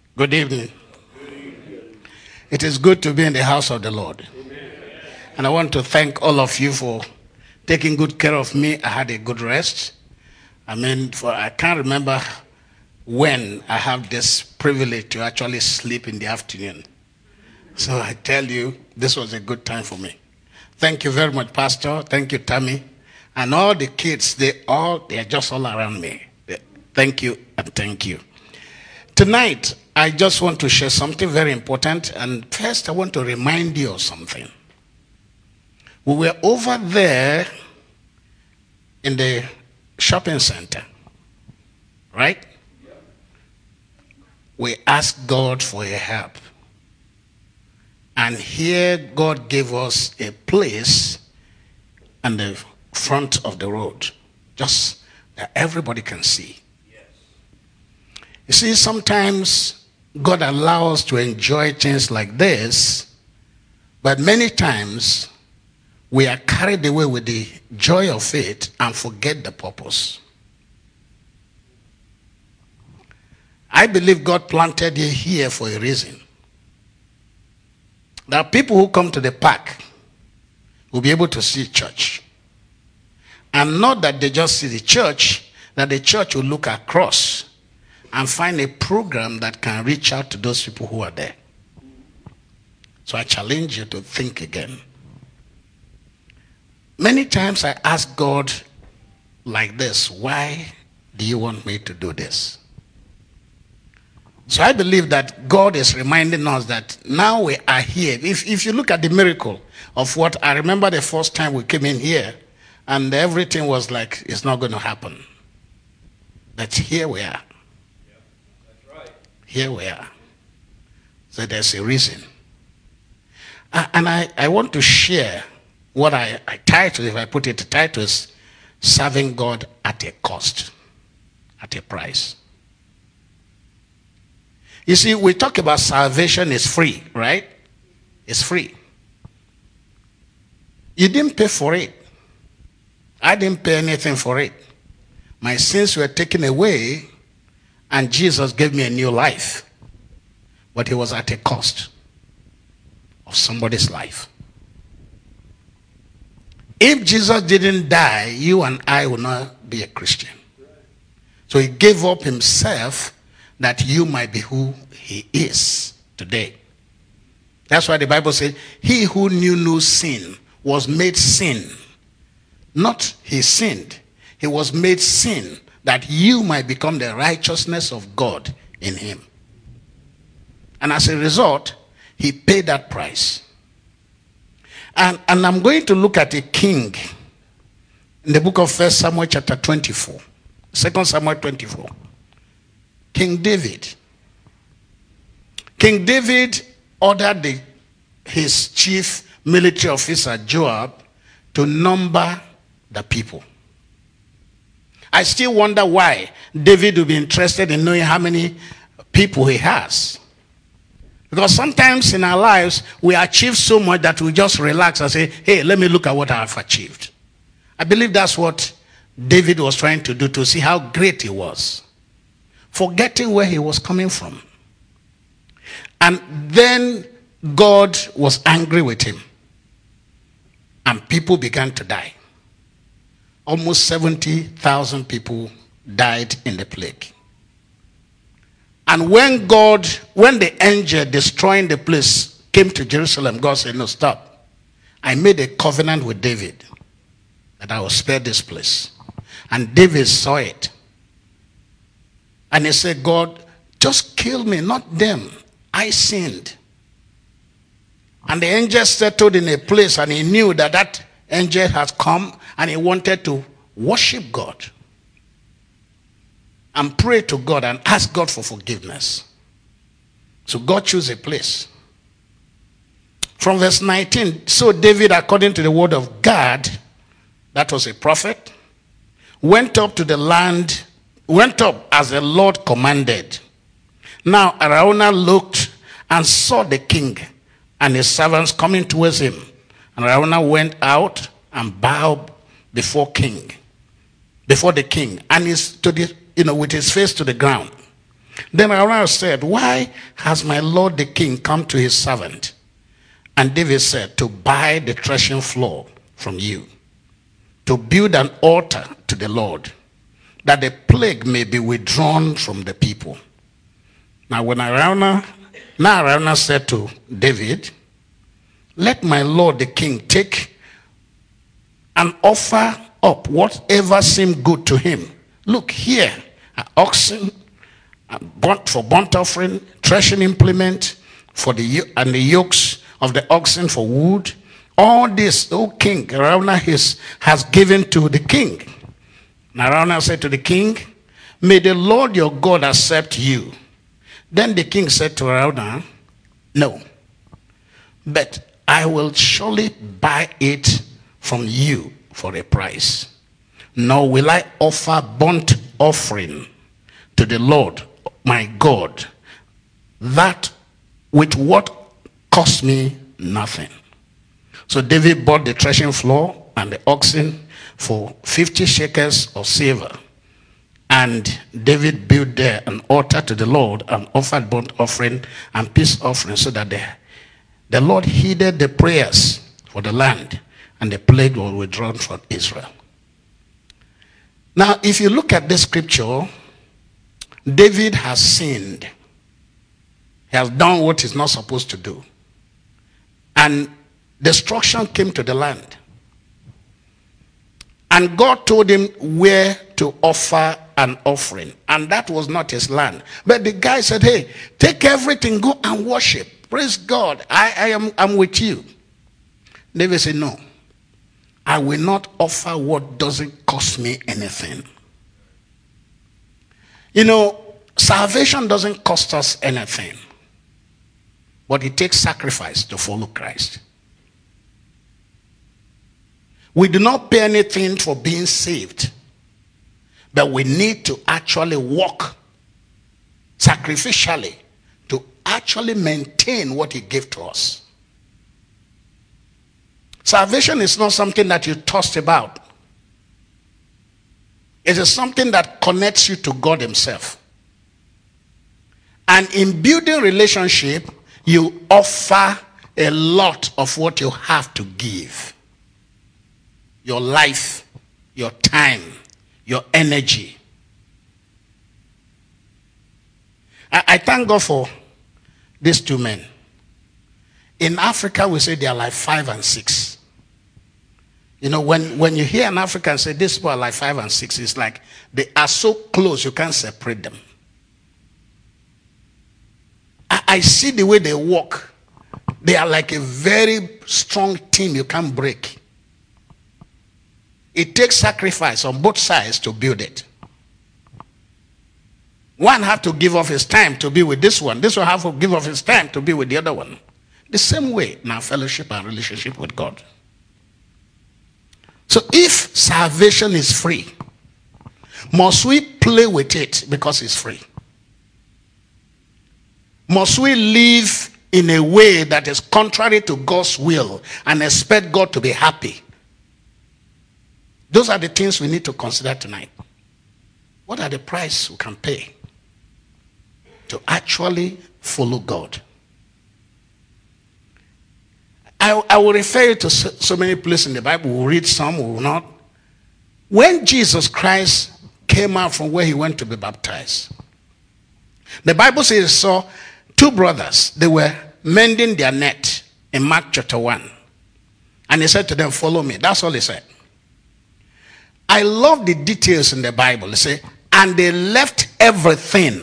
Good evening. It is good to be in the house of the Lord. And I want to thank all of you for taking good care of me. I had a good rest. I can't remember when I have this privilege to actually sleep in the afternoon. So I tell you, this was a good time for me. Thank you very much, Pastor. Thank you, Tammy. And all the kids, they are just all around me. Thank you and thank you. Tonight, I just want to share something very important. And first, I want to remind you of something. We were over there in the shopping center, right? We asked God for a help. And here God gave us a place on the front of the road, just that everybody can see. You see, sometimes God allows us to enjoy things like this, but many times we are carried away with the joy of it and forget the purpose. I believe God planted you here for a reason. There are people who come to the park will be able to see church. And not that they just see the church, that the church will look across and find a program that can reach out to those people who are there. So I challenge you to think again. Many times I ask God like this, why do you want me to do this? So I believe that God is reminding us that now we are here. If you look at the miracle of what I remember the first time we came in here and everything was like, it's not going to happen. But here we are. Here we are. So there's a reason. And I want to share what I title, if I put it, the title is Serving God at a Cost, at a Price. You see, we talk about salvation is free, right? It's free. You didn't pay for it. I didn't pay anything for it. My sins were taken away, and Jesus gave me a new life. But it was at a cost of somebody's life. If Jesus didn't die, you and I would not be a Christian. So he gave up himself that you might be who he is today. That's why the Bible says, he who knew no sin was made sin. Not he sinned. He was made sin that you might become the righteousness of God in him. And as a result, he paid that price. And I'm going to look at a king in the book of 1 Samuel chapter 24. 2 Samuel 24. King David. King David ordered his chief military officer, Joab, to number the people. I still wonder why David would be interested in knowing how many people he has. Because sometimes in our lives, we achieve so much that we just relax and say, hey, let me look at what I have achieved. I believe that's what David was trying to do, to see how great he was, forgetting where he was coming from. And then God was angry with him. And people began to die. Almost 70,000 people died in the plague. And when the angel destroying the place came to Jerusalem, God said, no, stop. I made a covenant with David that I will spare this place. And David saw it. And he said, God, just kill me, not them. I sinned. And the angel settled in a place, and he knew that that angel had come, and he wanted to worship God and pray to God and ask God for forgiveness. So God chose a place. From verse 19, so David, according to the word of God, that was a prophet, went up to the land, went up as the Lord commanded. Now Araunah looked and saw the king and his servants coming towards him. And Araunah went out and bowed before the king, and he stood, with his face to the ground. Then Araunah said, why has my lord the king come to his servant? And David said, to buy the threshing floor from you, to build an altar to the Lord, that the plague may be withdrawn from the people. Now Araunah said to David, let my lord the king take and offer up whatever seemed good to him. Look here, oxen, for burnt offering, threshing implement, and the yokes of the oxen for wood. All this, O king, Araunah has given to the king. And Araunah said to the king, may the Lord your God accept you. Then the king said to Araunah, no, but I will surely buy it from you for a price. Nor will I offer burnt offering to the Lord my God, that with what cost me nothing. So David bought the threshing floor and the oxen for 50 shekels of silver. And David built there an altar to the Lord and offered burnt offering and peace offering, so that the Lord heeded the prayers for the land, and the plague was withdrawn from Israel. Now, if you look at this scripture, David has sinned. He has done what he's not supposed to do. And destruction came to the land. And God told him where to offer an offering. And that was not his land. But the guy said, hey, take everything, go and worship. Praise God. I'm with you. David said, no. I will not offer what doesn't cost me anything. You know, salvation doesn't cost us anything. But it takes sacrifice to follow Christ. We do not pay anything for being saved. But we need to actually walk sacrificially to actually maintain what he gave to us. Salvation is not something that you tossed about. It is something that connects you to God himself. And in building relationship, you offer a lot of what you have to give. Your life, your time, your energy. I thank God for these two men. In Africa, we say they are like 5 and 6. You know, when you hear an African say, these people are like 5 and 6, it's like they are so close, you can't separate them. I see the way they walk. They are like a very strong team you can't break. It takes sacrifice on both sides to build it. One have to give up his time to be with this one. This one have to give up his time to be with the other one. The same way in our fellowship and relationship with God. So if salvation is free, must we play with it because it's free? Must we live in a way that is contrary to God's will and expect God to be happy? Those are the things we need to consider tonight. What are the price we can pay to actually follow God? I will refer you to so many places in the Bible. We'll read some, we will not. When Jesus Christ came out from where he went to be baptized, the Bible says he saw 2 brothers. They were mending their net in Mark chapter 1. And he said to them, follow me. That's all he said. I love the details in the Bible. They say, and they left everything.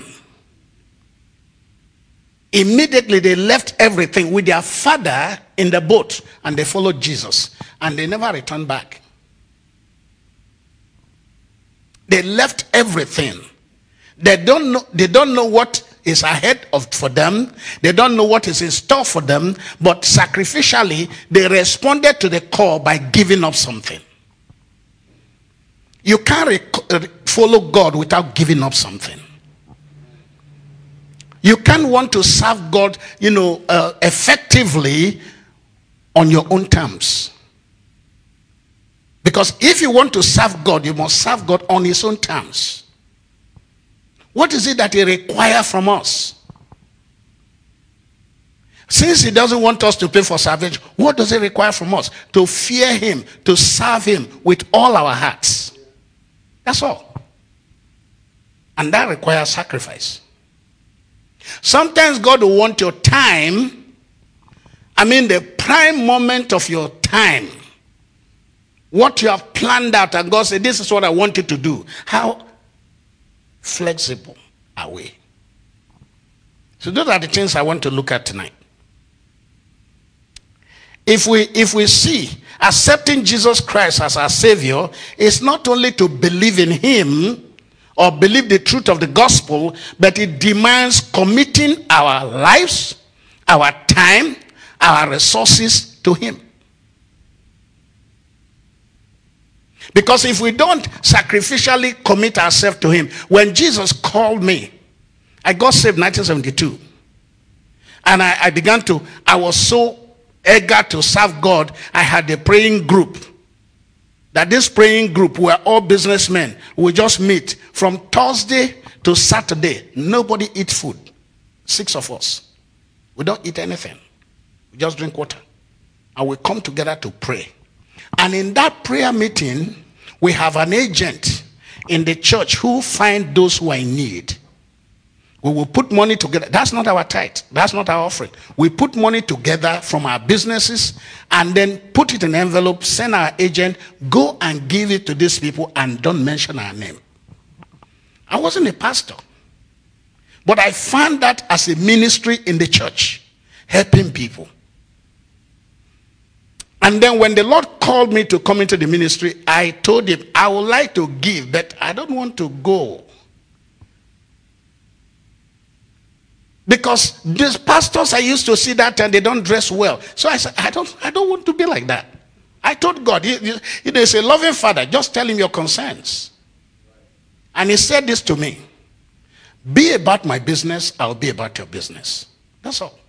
Immediately they left everything with their father in the boat, and they followed Jesus. And they never returned back. They left everything. They don't know what is ahead for them. They don't know what is in store for them. But sacrificially, they responded to the call by giving up something. You can't follow God without giving up something. You can't want to serve God, effectively on your own terms. Because if you want to serve God, you must serve God on his own terms. What is it that he requires from us? Since he doesn't want us to pay for salvation, what does he require from us? To fear him, to serve him with all our hearts. That's all. And that requires sacrifice. Sometimes God will want your time. I mean the prime moment of your time. What you have planned out, and God said, this is what I want you to do. How flexible are we? So those are the things I want to look at tonight. If we see accepting Jesus Christ as our Savior is not only to believe in him or believe the truth of the gospel, but it demands committing our lives, our time, our resources to him. Because if we don't sacrificially commit ourselves to him, when Jesus called me, I got saved in 1972. And I was so eager to serve God. I had a praying group. That this praying group were all businessmen. We just meet from Thursday to Saturday. Nobody eats food. 6 of us. We don't eat anything. We just drink water. And we come together to pray. And in that prayer meeting, we have an agent in the church who find those who are in need. We will put money together. That's not our tithe. That's not our offering. We put money together from our businesses and then put it in an envelope, send our agent, go and give it to these people and don't mention our name. I wasn't a pastor. But I found that as a ministry in the church, helping people. And then when the Lord called me to come into the ministry, I told him, I would like to give, but I don't want to go. Because these pastors I used to see that and they don't dress well. So I said, I don't want to be like that. I told God, he's a loving father. Just tell him your concerns. And he said this to me. Be about my business, I'll be about your business. That's all.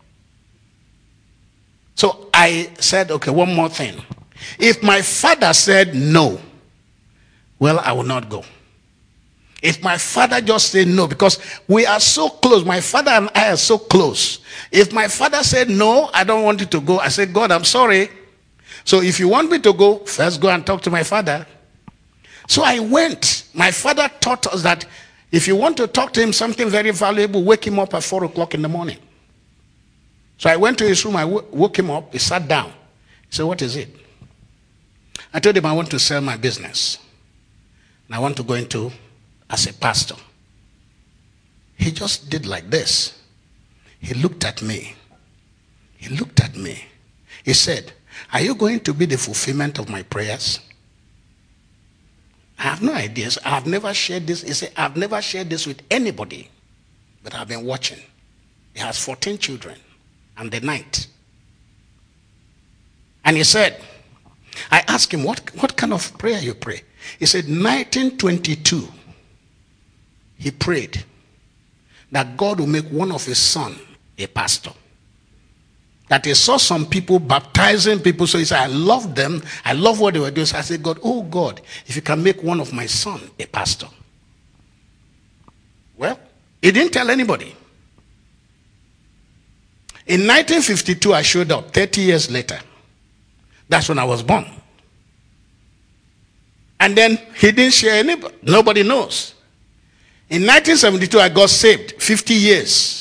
So I said, okay, one more thing. If my father said no, well, I will not go. If my father just said no, because we are so close, my father and I are so close. If my father said no, I don't want you to go, I said, God, I'm sorry. So if you want me to go, first go and talk to my father. So I went. My father taught us that if you want to talk to him something very valuable, wake him up at 4 o'clock in the morning. So I went to his room, I woke him up, he sat down. He said, what is it? I told him I want to sell my business. And I want to go into as a pastor. He just did like this. He looked at me. He looked at me. He said, are you going to be the fulfillment of my prayers? I have no ideas. I have never shared this. He said, I've never shared this with anybody. But I've been watching. He has 14 children. And the 9th. And he said, I asked him, what kind of prayer you pray? He said, 1922. He prayed that God will make one of his son a pastor. That he saw some people baptizing people. So he said, I love them. I love what they were doing. So I said, God, oh God, if you can make one of my son a pastor. Well, he didn't tell anybody. In 1952, I showed up 30 years later. That's when I was born. And then he didn't share anybody. Nobody knows. In 1972, I got saved. 50 years.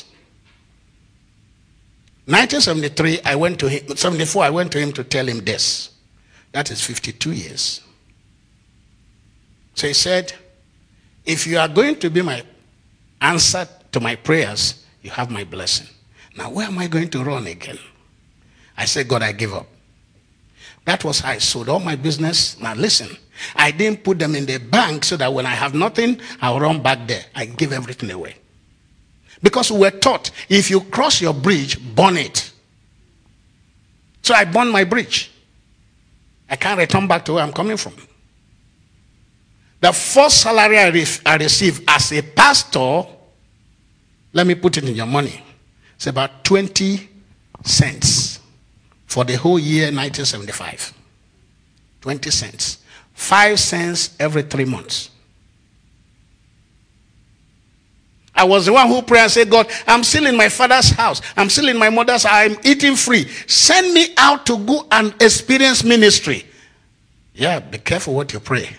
1973, I went to him. 74, I went to him to tell him this. That is 52 years. So he said, if you are going to be my answer to my prayers, you have my blessing. Now, where am I going to run again? I said, God, I give up. That was how I sold all my business. Now, listen, I didn't put them in the bank so that when I have nothing, I'll run back there. I give everything away. Because we were taught, if you cross your bridge, burn it. So I burned my bridge. I can't return back to where I'm coming from. The first salary I received as a pastor, let me put it in your money. It's about 20 cents for the whole year 1975. 20 cents. 5 cents every 3 months. I was the one who prayed and said, God, I'm still in my father's house. I'm still in my mother's house. I'm eating free. Send me out to go and experience ministry. Yeah, be careful what you pray.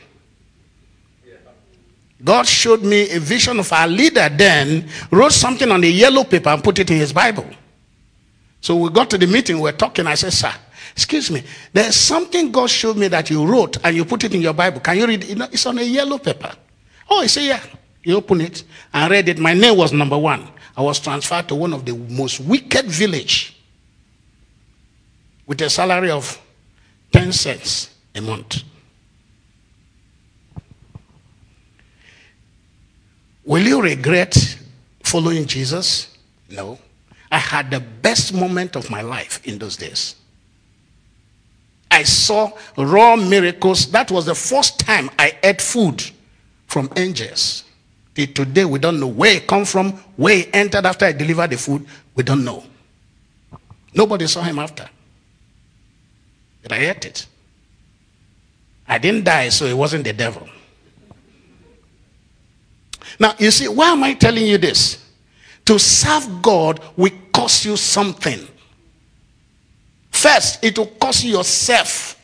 God showed me a vision of our leader then, wrote something on a yellow paper and put it in his Bible. So we got to the meeting, we were talking. I said, sir, excuse me, there's something God showed me that you wrote and you put it in your Bible. Can you read it? It's on a yellow paper. Oh, he said, yeah. He opened it and read it. My name was number 1. I was transferred to one of the most wicked village with a salary of 10 cents a month. Will you regret following Jesus? No. I had the best moment of my life in those days. I saw raw miracles. That was the first time I ate food from angels. Till today, we don't know where it come from, where he entered after I delivered the food. We don't know. Nobody saw him after. But I ate it. I didn't die, so it wasn't the devil. Now, you see, why am I telling you this? To serve God will cost you something. First, it will cost you yourself,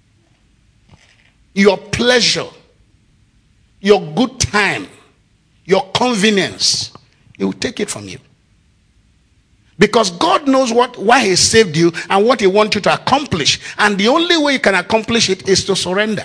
your pleasure, your good time, your convenience. He will take it from you. Because God knows why he saved you and what he wants you to accomplish. And the only way you can accomplish it is to surrender.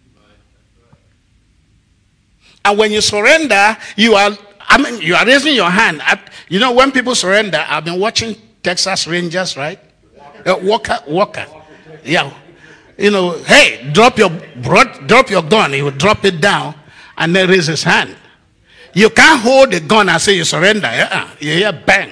And when you surrender, you are raising your hand. You know, when people surrender, I've been watching Texas Rangers, right? Walker. Yeah. You know, hey, drop your gun. He will drop it down and then raise his hand. You can't hold the gun and say you surrender. You hear bang.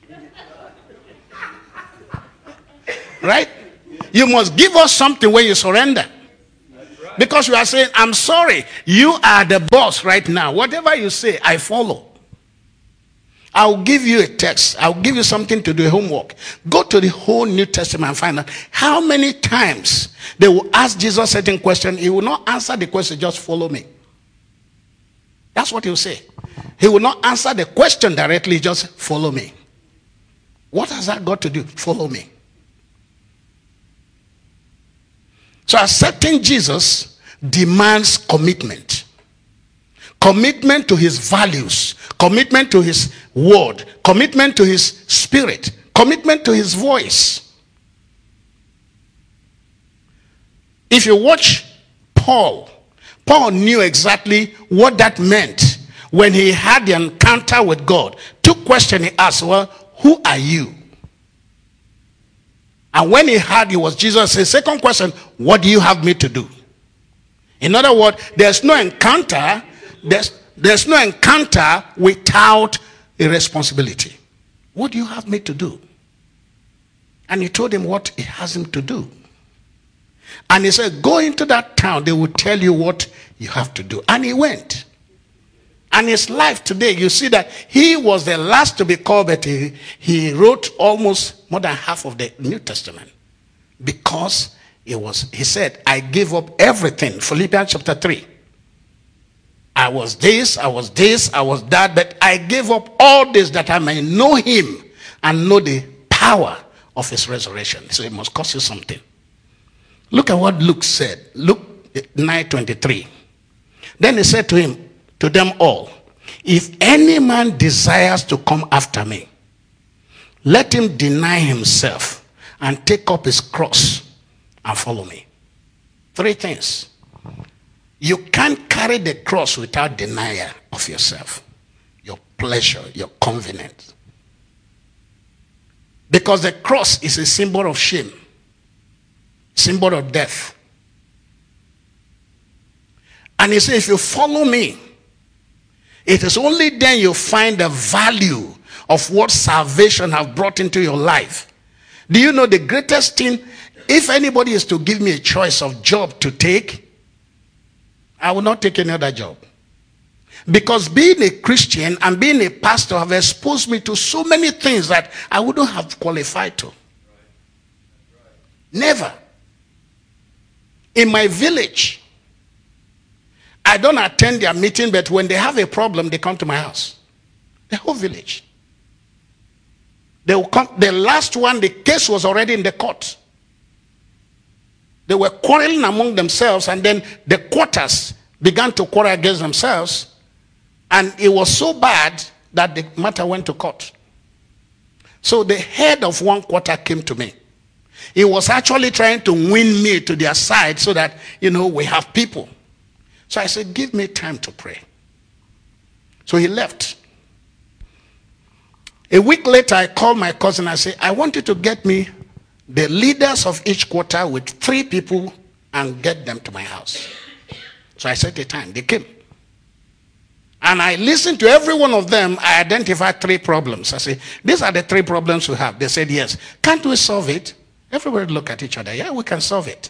Right? You must give us something when you surrender. Because you are saying, I'm sorry, you are the boss right now. Whatever you say, I follow. I'll give you a text. I'll give you something to do, homework. Go to the whole New Testament and find out how many times they will ask Jesus a certain question. He will not answer the question, just follow me. That's what he'll say. He will not answer the question directly, just follow me. What has that got to do? Follow me. So accepting Jesus demands commitment. Commitment to his values. Commitment to his word. Commitment to his spirit. Commitment to his voice. If you watch Paul knew exactly what that meant when he had the encounter with God. Two questions he asked were, who are you? And when he heard it was Jesus, his second question, what do you have me to do? In other words, there's no encounter, there's no encounter without a responsibility. What do you have me to do? And he told him what he has him to do. And he said, go into that town, they will tell you what you have to do. And he went. And his life today, you see that he was the last to be called, but he wrote almost more than half of the New Testament. Because he said, I gave up everything. Philippians chapter 3. I was this, I was that, but I gave up all this that I may know him and know the power of his resurrection. So it must cost you something. Look at what Luke said. Luke 9:23. Then he said to them all, if any man desires to come after me, let him deny himself and take up his cross and follow me. 3 things. You can't carry the cross without denial of yourself, your pleasure, your convenience. Because the cross is a symbol of shame, symbol of death. And he said, if you follow me, it is only then you find the value of what salvation has brought into your life. Do you know the greatest thing? If anybody is to give me a choice of job to take, I will not take any other job. Because being a Christian and being a pastor have exposed me to so many things that I wouldn't have qualified to. Never. In my village, I don't attend their meeting, but when they have a problem, they come to my house. The whole village. They will come. The last one, the case was already in the court. They were quarreling among themselves, and then the quarters began to quarrel against themselves, and it was so bad that the matter went to court. So the head of one quarter came to me. He was actually trying to win me to their side so that, we have people. So I said, give me time to pray. So he left. A week later, I called my cousin. I said, I want you to get me the leaders of each quarter with 3 people and get them to my house. So I set a time. They came. And I listened to every one of them. I identified 3 problems. I said, these are the 3 problems we have. They said, yes. Can't we solve it? Everybody look at each other. Yeah, we can solve it.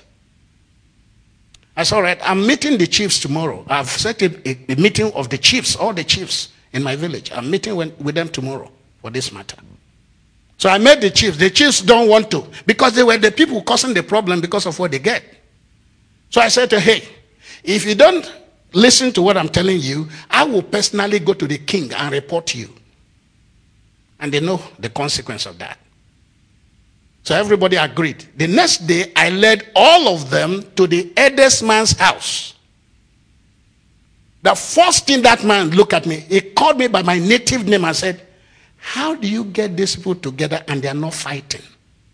I said, all right, I'm meeting the chiefs tomorrow. I've set a meeting of the chiefs, all the chiefs in my village. I'm meeting with them tomorrow for this matter. So I met the chiefs. The chiefs don't want to, because they were the people causing the problem because of what they get. So I said to her, hey, if you don't listen to what I'm telling you, I will personally go to the king and report you. And they know the consequence of that. So everybody agreed. The next day, I led all of them to the eldest man's house. The first thing that man looked at me, he called me by my native name and said, how do you get these people together and they are not fighting?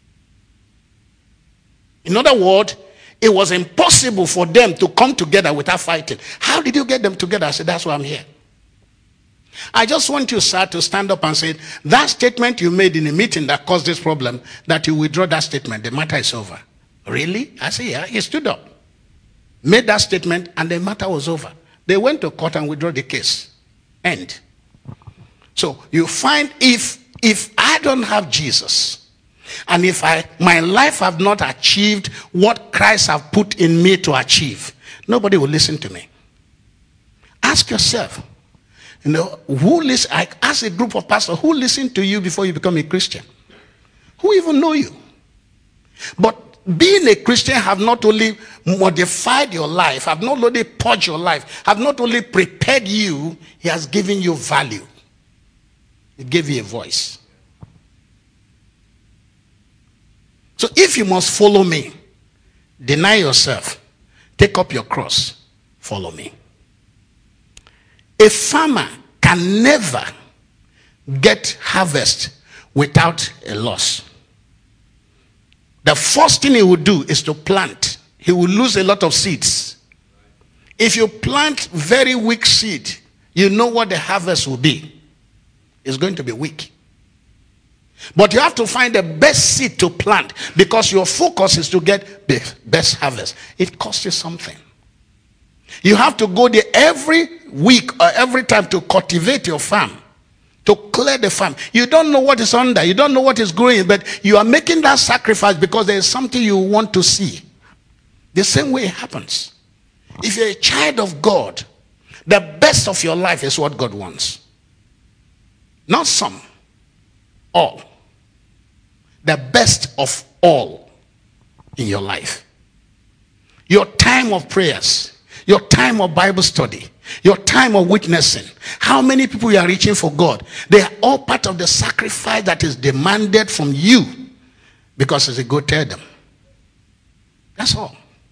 In other words, it was impossible for them to come together without fighting. How did you get them together? I said, that's why I'm here. I just want you, sir, to stand up and say, that statement you made in a meeting that caused this problem, that you withdraw that statement, the matter is over. Really? I said, yeah. He stood up, made that statement, and the matter was over. They went to court and withdrew the case. End. So you find if I don't have Jesus, and if my life have not achieved what Christ have put in me to achieve, nobody will listen to me. Ask yourself, who listen? I ask a group of pastors, who listened to you before you become a Christian? Who even know you? But being a Christian have not only modified your life, have not only purged your life, have not only prepared you, he has given you value. He gave you a voice. So if you must follow me, deny yourself, take up your cross, follow me. A farmer can never get harvest without a loss. The first thing he will do is to plant. He will lose a lot of seeds. If you plant very weak seed, you know what the harvest will be. It's going to be weak. But you have to find the best seed to plant, because your focus is to get the best harvest. It costs you something. You have to go there every week or every time to cultivate your farm, to clear the farm. You don't know what is under, you don't know what is growing, but you are making that sacrifice because there is something you want to see. The same way it happens. If you're a child of God, the best of your life is what God wants. Not some, all. The best of all in your life. Your time of prayers, your time of Bible study, your time of witnessing, how many people you are reaching for God, they are all part of the sacrifice that is demanded from you, because as a go tell them. That's all.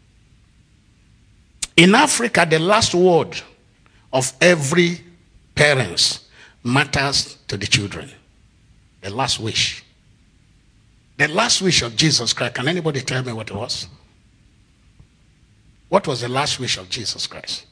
In Africa, the last word of every parent matters to the children. The last wish. The last wish of Jesus Christ. Can anybody tell me what it was? What was the last wish of Jesus Christ?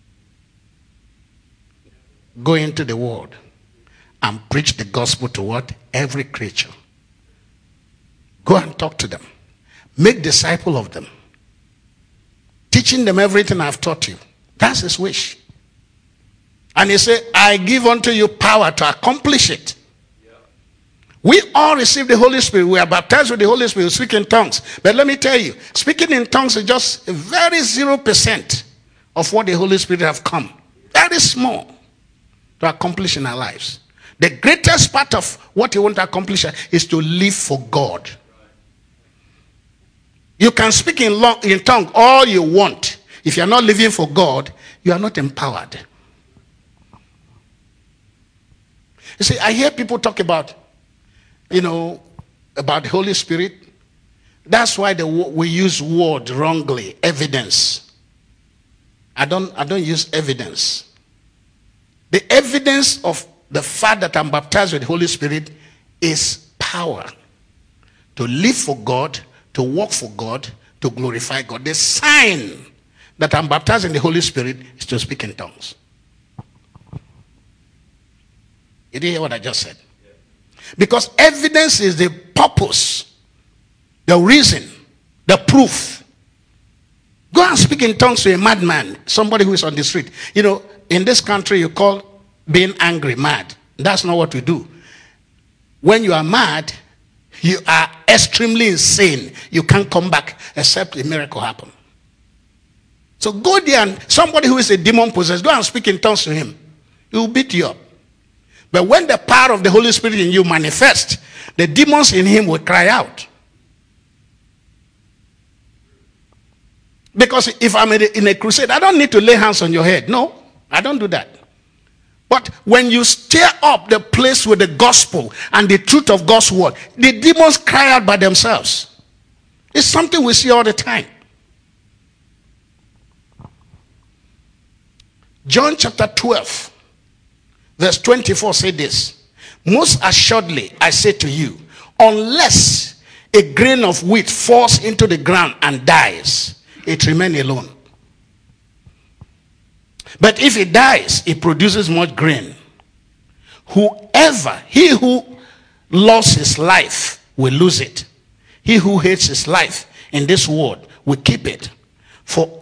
Go into the world and preach the gospel to what? Every creature. Go and talk to them. Make disciples of them. Teaching them everything I've taught you. That's his wish. And he said, I give unto you power to accomplish it. We all receive the Holy Spirit. We are baptized with the Holy Spirit. We speak in tongues. But let me tell you, speaking in tongues is just a very 0% of what the Holy Spirit have come. Very small to accomplish in our lives. The greatest part of what you want to accomplish is to live for God. You can speak in tongue all you want. If you are not living for God, you are not empowered. You see, I hear people talk about, about the Holy Spirit. That's why we use word wrongly, evidence. I don't use evidence. The evidence of the fact that I'm baptized with the Holy Spirit is power to live for God, to work for God, to glorify God. The sign that I'm baptized in the Holy Spirit is to speak in tongues. You didn't hear what I just said? Because evidence is the purpose, the reason, the proof. Go and speak in tongues to a madman, somebody who is on the street. In this country, you call being angry mad. That's not what we do. When you are mad, you are extremely insane. You can't come back except a miracle happen. So go there and somebody who is a demon possessed, go and speak in tongues to him. He will beat you up. But when the power of the Holy Spirit in you manifests, the demons in him will cry out. Because if I'm in a crusade, I don't need to lay hands on your head. No, I don't do that. But when you stir up the place with the gospel and the truth of God's word, the demons cry out by themselves. It's something we see all the time. John chapter 12, verse 24 say this. Most assuredly, I say to you, unless a grain of wheat falls into the ground and dies, it remains alone. But if it dies, it produces much grain. He who loves his life will lose it. He who hates his life in this world will keep it for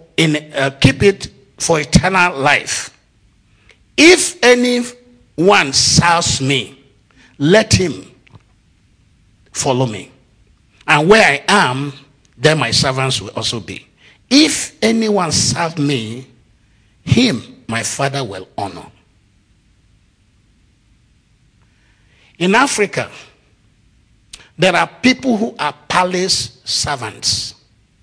eternal life. If anyone serves me, let him follow me. And where I am, there my servants will also be. If anyone serves me, him my Father will honor. In Africa, there are people who are palace servants.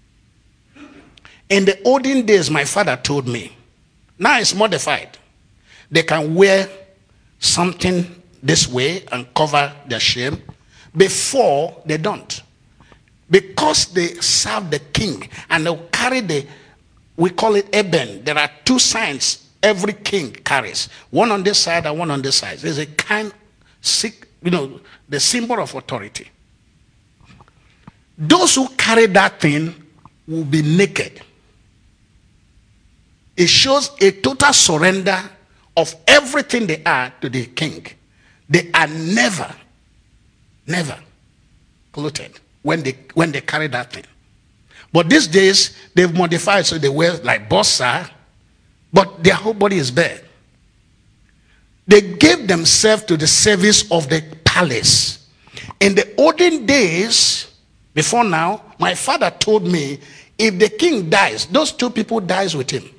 In the olden days, my father told me, now it's modified. They can wear something this way and cover their shame. Before, they don't. Because they serve the king and they'll carry we call it eben. There are two signs every king carries. One on this side and one on this side. There's a kind, the symbol of authority. Those who carry that thing will be naked. It shows a total surrender of everything they are to the king. They are never clothed when they carry that thing. But these days, they've modified so they wear like bossa, but their whole body is bare. They gave themselves to the service of the palace. In the olden days, before now, my father told me, if the king dies, those two people dies with him.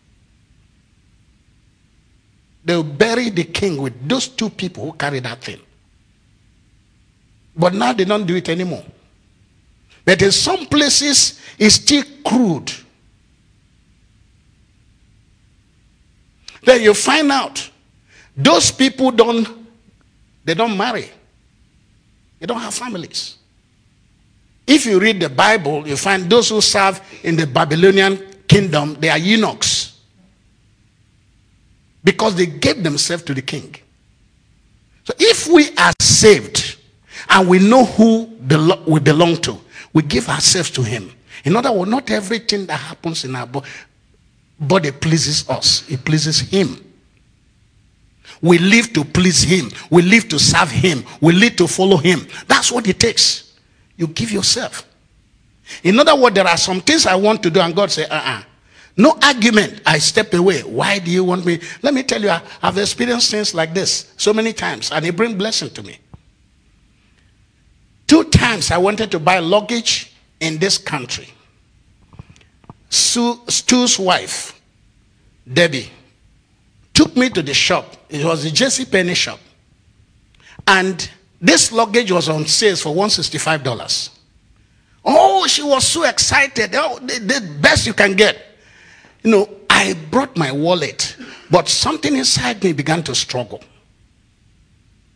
They'll bury the king with those two people who carry that thing. But now they don't do it anymore. But in some places, it's still crude. Then you find out, those people don't marry. They don't have families. If you read the Bible, you find those who serve in the Babylonian kingdom, they are eunuchs. Because they gave themselves to the king. So if we are saved and we know who we belong to, we give ourselves to him. In other words, not everything that happens in our body pleases us. It pleases him. We live to please him. We live to serve him. We live to follow him. That's what it takes. You give yourself. In other words, there are some things I want to do and God say, no argument. I step away. Why do you want me? Let me tell you, I've experienced things like this so many times and it brings blessing to me. 2 times I wanted to buy luggage in this country. Stu's wife, Debbie, took me to the shop. It was the JCPenney shop. And this luggage was on sale for $165. Oh, she was so excited. Oh, the best you can get. I brought my wallet, but something inside me began to struggle.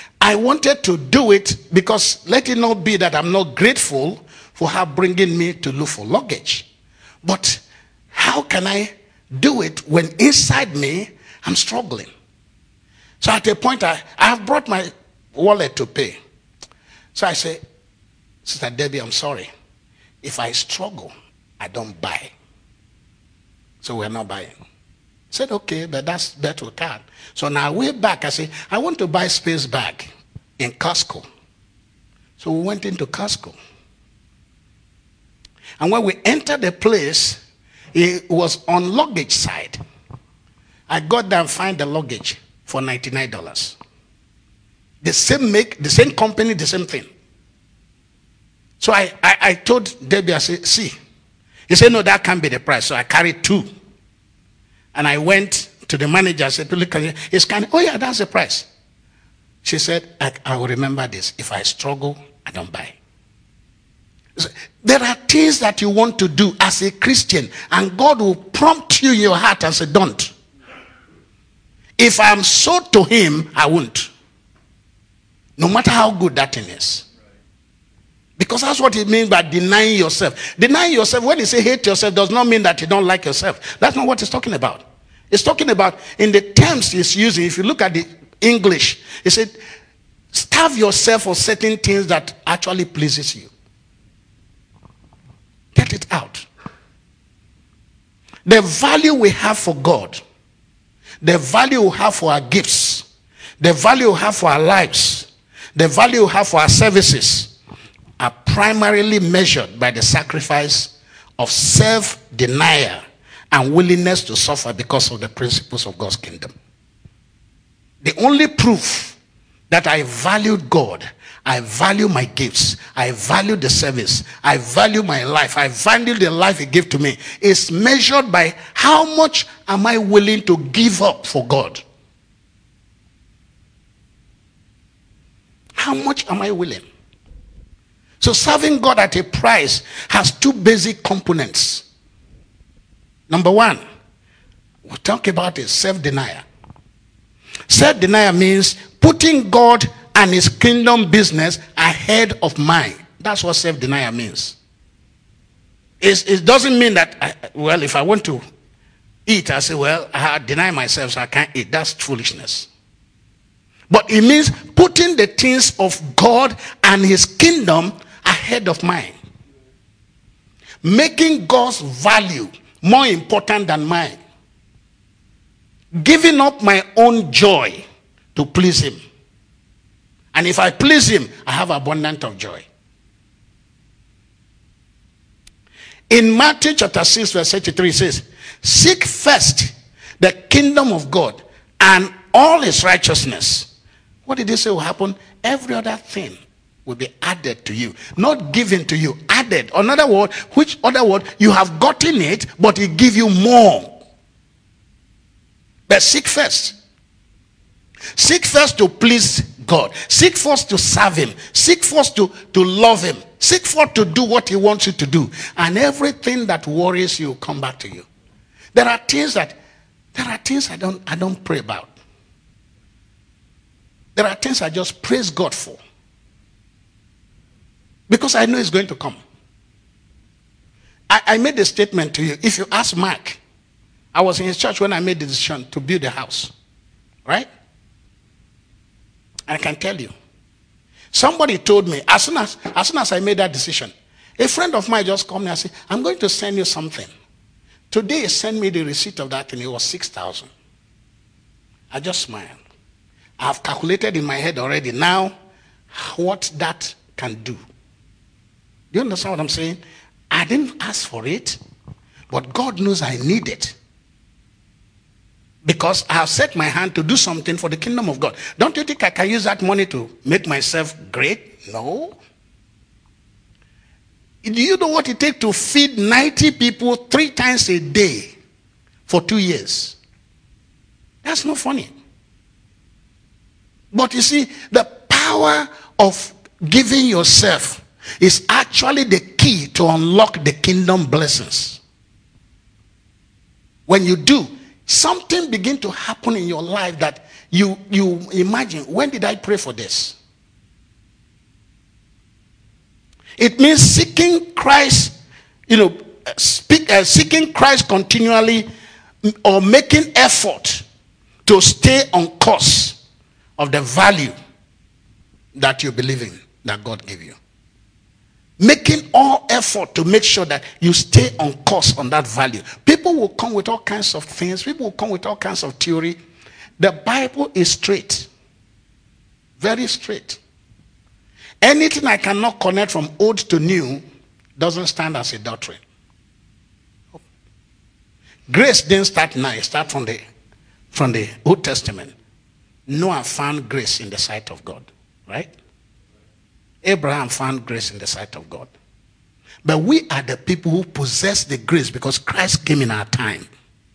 I wanted to do it because let it not be that I'm not grateful for her bringing me to look for luggage. But how can I do it when inside me I'm struggling? So at a point, I have brought my wallet to pay. So I say, Sister Debbie, I'm sorry. If I struggle, I don't buy. So we're not buying. I said, okay, but that's better with that. So now way back, I say, I want to buy space bag in Costco. So we went into Costco. And when we entered the place, it was on luggage side. I got there and find the luggage for $99. The same make, the same company, the same thing. So I told Debbie, I said, see. He said, no, that can't be the price. So I carried two. And I went to the manager. I said, look, he's scanning. Oh, yeah, that's the price. She said, I will remember this. If I struggle, I don't buy. So, there are things that you want to do as a Christian, and God will prompt you in your heart and say, don't. If I'm sold to him, I won't. No matter how good that thing is. Because that's what it means by denying yourself. Denying yourself, when you say hate yourself, does not mean that you don't like yourself. That's not what it's talking about. It's talking about, in the terms it's using, if you look at the English, it said, starve yourself for certain things that actually pleases you. Get it out. The value we have for God, the value we have for our gifts, the value we have for our lives, the value we have for our services, are primarily measured by the sacrifice of self-denial and willingness to suffer because of the principles of God's kingdom. The only proof that I valued God, I value my gifts, I value the service, I value my life, I value the life he gave to me, is measured by how much am I willing to give up for God. How much am I willing? So serving God at a price has two basic components. Number one, we'll talk about is self-denial. Self-denial means putting God and his kingdom business ahead of mine. That's what self-denial means. It doesn't mean that, well, if I want to eat, I say, well, I deny myself so I can't eat. That's foolishness. But it means putting the things of God and his kingdom ahead of mine. Making God's value more important than mine. Giving up my own joy to please him. And if I please him, I have abundance of joy. In Matthew chapter 6 verse 33 it says, seek first the kingdom of God and all his righteousness. What did he say will happen? Every other thing will be added to you. Not given to you, added. Another word, which other word, you have gotten it, but he give you more. But seek first. Seek first to please God. Seek first to serve him. Seek first to love him. Seek first to do what he wants you to do. And everything that worries you will come back to you. There are things I don't pray about. There are things I just praise God for. Because I know it's going to come. I made a statement to you. If you ask Mark, I was in his church when I made the decision to build a house. Right? I can tell you. Somebody told me, as soon as I made that decision, a friend of mine just called me and said, I'm going to send you something. Today he sent me the receipt of that and it was 6,000. I just smiled. I have calculated in my head already now what that can do. Do you understand what I'm saying? I didn't ask for it, but God knows I need it. Because I have set my hand to do something for the kingdom of God. Don't you think I can use that money to make myself great? No. Do you know what it takes to feed 90 people 3 times a day for 2 years? That's not funny. But you see, the power of giving yourself is actually the key to unlock the kingdom blessings. When you do, something begins to happen in your life that You imagine, when did I pray for this? It means seeking Christ, seeking Christ continually, or making effort to stay on course of the value that you believe in, that God gave you. Making all effort to make sure that you stay on course on that value. People will come with all kinds of things. People will come with all kinds of theory. The Bible is straight. Very straight. Anything I cannot connect from old to new doesn't stand as a doctrine. Grace didn't start now. It started from the Old Testament. Noah found grace in the sight of God. Right? Abraham found grace in the sight of God. But we are the people who possess the grace because Christ came in our time.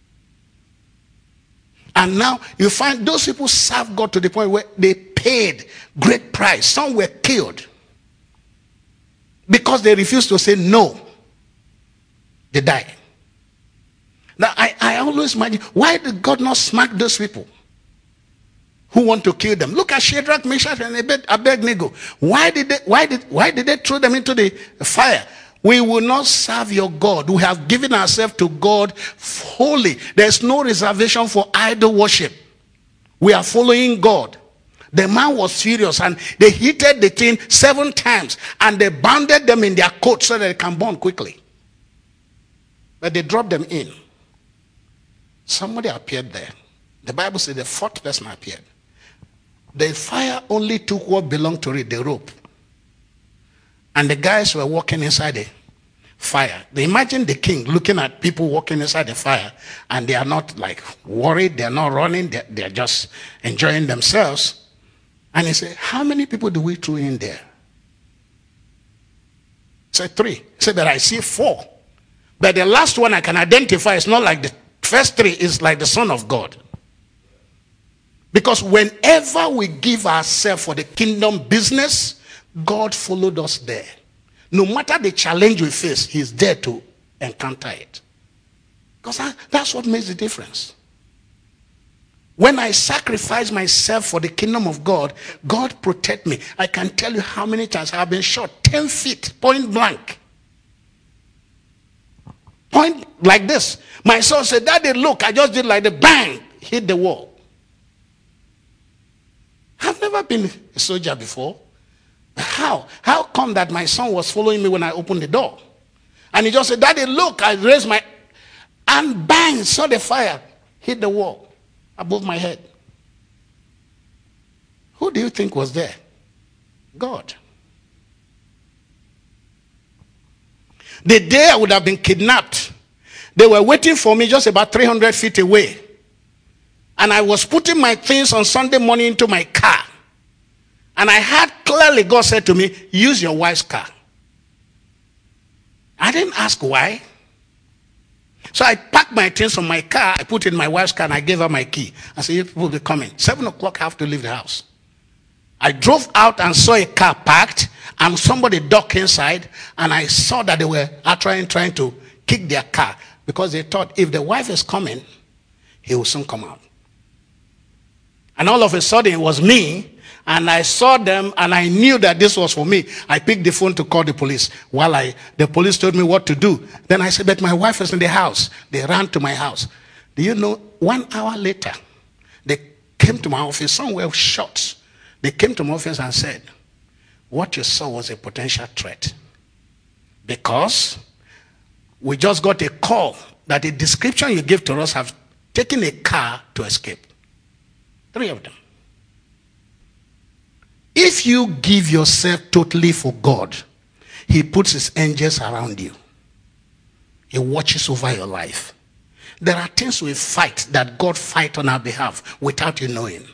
And now you find those people serve God to the point where they paid great price. Some were killed because they refused to say no. They died. Now I always imagine, why did God not smack those people who want to kill them? Look at Shadrach, Meshach, and Abednego. Why did they throw them into the fire? We will not serve your God. We have given ourselves to God wholly. There's no reservation for idol worship. We are following God. The man was furious, and they heated the thing 7 times, and they bounded them in their coat so that they can burn quickly. But they dropped them in. Somebody appeared there. The Bible says the 4th person appeared. The fire only took what belonged to it, the rope. And the guys were walking inside the fire. They imagine the king looking at people walking inside the fire, and they are not like worried, they are not running, they are just enjoying themselves. And he said, how many people do we throw in there? He said 3. He said, but I see 4. But the last one I can identify is not like the first 3, is like the Son of God. Because whenever we give ourselves for the kingdom business, God followed us there. No matter the challenge we face, he's there to encounter it. Because that's what makes the difference. When I sacrifice myself for the kingdom of God, God protect me. I can tell you how many times I've been shot 10 feet, point blank. Point like this. My son said, Daddy, look, I just did like the bang, hit the wall. I've never been a soldier before. How? How come that my son was following me when I opened the door? And he just said, Daddy, look, I raised my, and bang, saw the fire, hit the wall above my head. Who do you think was there? God. The day I would have been kidnapped, they were waiting for me just about 300 feet away. And I was putting my things on Sunday morning into my car. And I heard clearly God said to me, use your wife's car. I didn't ask why. So I packed my things from my car, I put it in my wife's car, and I gave her my key. I said, you people will be coming. 7 o'clock, I have to leave the house. I drove out and saw a car parked, and somebody ducked inside, and I saw that they were trying to kick their car, because they thought if the wife is coming, he will soon come out. And all of a sudden, it was me, and I saw them, and I knew that this was for me. I picked the phone to call the police. The police told me what to do. Then I said, but my wife is in the house. They ran to my house. Do you know, 1 hour later, they came to my office. Some were shot. They came to my office and said, what you saw was a potential threat. Because we just got a call that the description you gave to us have taken a car to escape. 3 of them. If you give yourself totally for God, he puts his angels around you. He watches over your life. There are things we fight that God fights on our behalf without you knowing.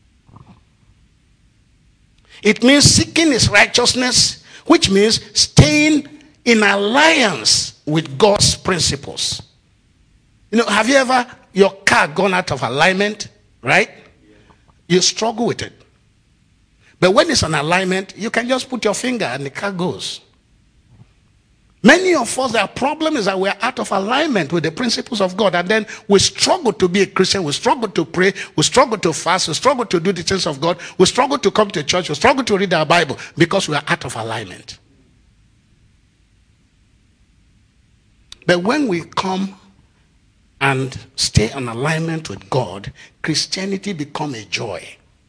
It means seeking his righteousness, which means staying in alliance with God's principles. Have you ever, your car gone out of alignment, right? You struggle with it. But when it's on alignment, you can just put your finger and the car goes. Many of us, our problem is that we are out of alignment with the principles of God. And then we struggle to be a Christian. We struggle to pray. We struggle to fast. We struggle to do the things of God. We struggle to come to church. We struggle to read our Bible because we are out of alignment. But when we come and stay in alignment with God, Christianity becomes a joy.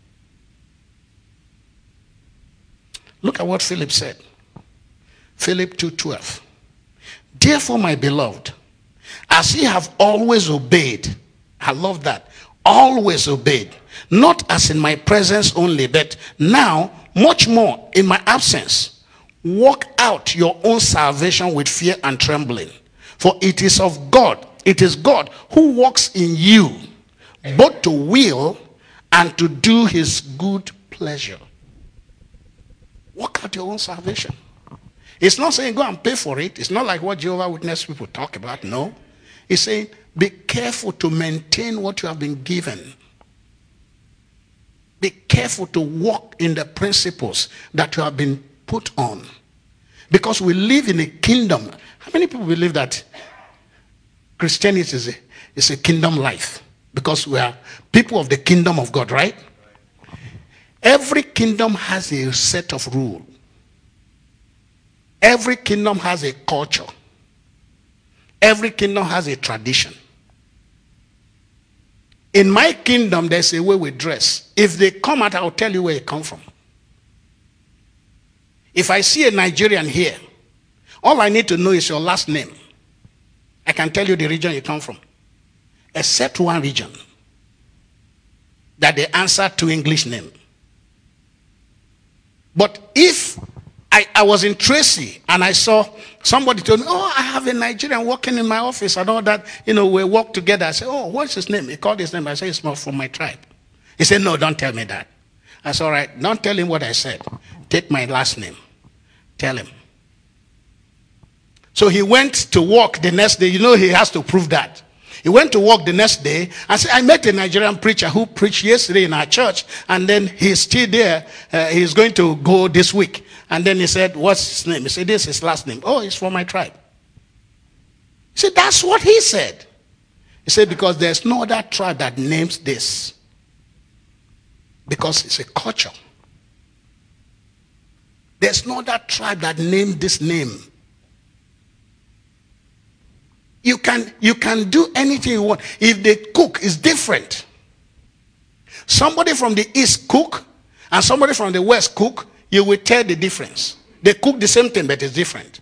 Look at what Philip said. Philip 2:12. Therefore, my beloved, as ye have always obeyed, I love that, always obeyed, not as in my presence only, but now much more in my absence, work out your own salvation with fear and trembling. For it is of God, it is God who works in you, both to will and to do his good pleasure. Work out your own salvation. It's not saying go and pay for it. It's not like what Jehovah's Witness people talk about. No. It's saying be careful to maintain what you have been given. Be careful to walk in the principles that you have been put on. Because we live in a kingdom. How many people believe that Christianity is a kingdom life? Because we are people of the kingdom of God, right? Every kingdom has a set of rules. Every kingdom has a culture. Every kingdom has a tradition. In my kingdom, there's a way we dress. If they come out, I'll tell you where it come from. If I see a Nigerian here, all I need to know is your last name. I can tell you the region you come from. Except one region. That they answer to English name. But if I was in Tracy and I saw somebody told me, oh, I have a Nigerian working in my office and all that. We work together. I said, oh, what's his name? He called his name. I said, it's not from my tribe. He said, no, don't tell me that. I said, all right, don't tell him what I said. Take my last name. Tell him. So he went to work the next day. He has to prove that. He went to work the next day and said, I met a Nigerian preacher who preached yesterday in our church, and then he's still there. He's going to go this week. And then he said, what's his name? He said, this is his last name. Oh, it's from my tribe. He said, that's what he said. He said, because there's no other tribe that names this. Because it's a culture. There's no other tribe that named this name. You can do anything you want. If they cook, it's different. Somebody from the east cook and somebody from the west cook, you will tell the difference. They cook the same thing, but it's different.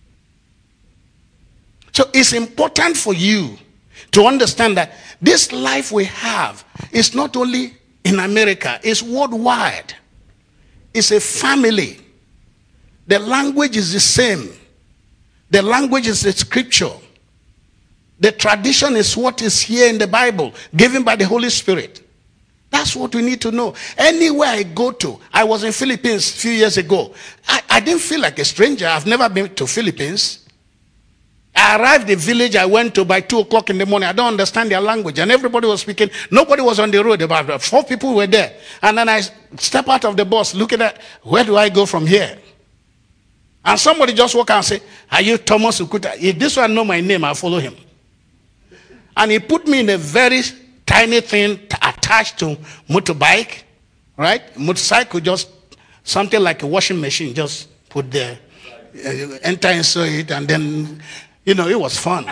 So it's important for you to understand that this life we have is not only in America, it's worldwide. It's a family. The language is the same. The language is the scripture. The tradition is what is here in the Bible, given by the Holy Spirit. That's what we need to know. Anywhere I go to, I was in Philippines a few years ago. I didn't feel like a stranger. I've never been to Philippines. I arrived the village I went to by 2 o'clock in the morning. I don't understand their language. And everybody was speaking. Nobody was on the road. About 4 people were there. And then I step out of the bus looking at, where do I go from here? And somebody just walk out and say, are you Thomas Ukuta? If this one know my name, I'll follow him. And he put me in a very tiny thing attached to motorbike, right? Motorcycle, just something like a washing machine, just put there, enter inside it, and then, it was fun.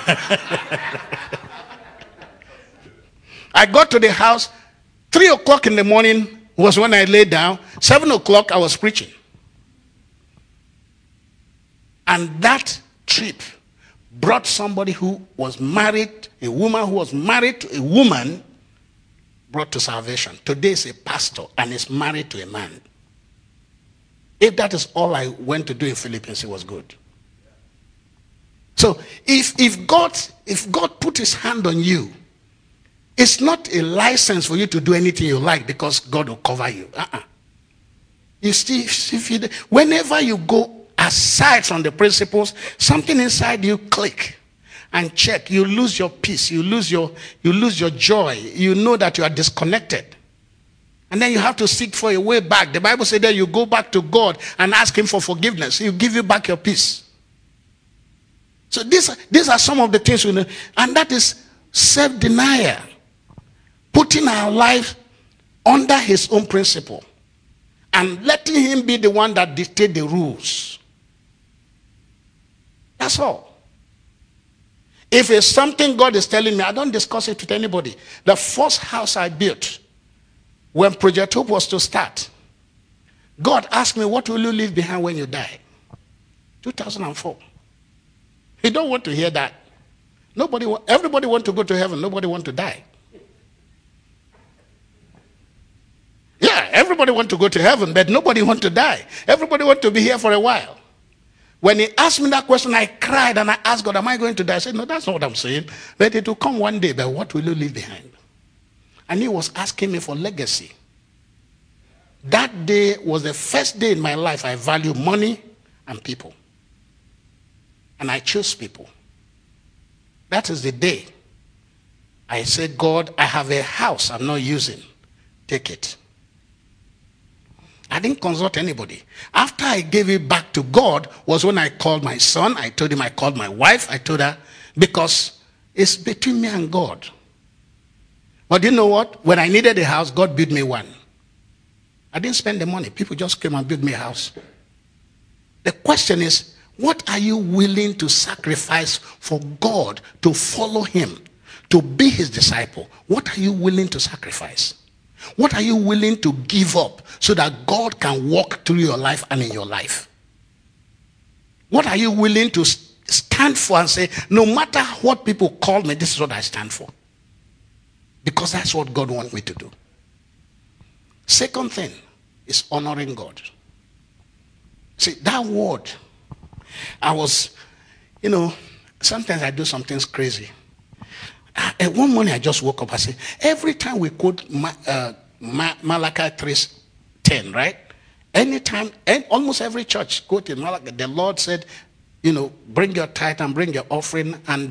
I got to the house, 3 o'clock in the morning was when I laid down. 7 o'clock, I was preaching. And that trip brought somebody who was married, a woman who was married to a woman, brought to salvation. Today is a pastor and is married to a man. If that is all I went to do in Philippines, it was good. So if God put his hand on you, it's not a license for you to do anything you like because God will cover you. You see, whenever you go aside from the principles, something inside you click and check. You lose your peace. You lose your joy. You know that you are disconnected. And then you have to seek for a way back. The Bible said that you go back to God and ask him for forgiveness. He'll give you back your peace. So these are some of the things we know. And that is self-denial. Putting our life under his own principle. And letting him be the one that dictates the rules. That's all. If it's something God is telling me, I don't discuss it with anybody. The first house I built, when Project Hope was to start, God asked me, what will you leave behind when you die? 2004. He don't want to hear that. Everybody want to go to heaven. Nobody want to die. Yeah, everybody want to go to heaven, but nobody want to die. Everybody want to be here for a while. When he asked me that question, I cried and I asked God, am I going to die? I said, no, that's not what I'm saying. But it will come one day, but what will you leave behind? And he was asking me for legacy. That day was the first day in my life I value money and people. And I chose people. That is the day I said, God, I have a house I'm not using. Take it. I didn't consult anybody. After I gave it back to God was when I called my son. I told him, I called my wife. I told her, because it's between me and God. But you know what? When I needed a house, God built me one. I didn't spend the money. People just came and built me a house. The question is, what are you willing to sacrifice for God to follow him, to be his disciple? What are you willing to sacrifice? What are you willing to give up so that God can walk through your life and in your life? What are you willing to stand for and say, no matter what people call me, this is what I stand for? Because that's what God wants me to do. Second thing is honoring God. See, that word, sometimes I do some things crazy. One morning I just woke up and said, every time we quote Malachi 3:10, right? Anytime, almost every church quoted Malachi, the Lord said, bring your tithe and bring your offering, and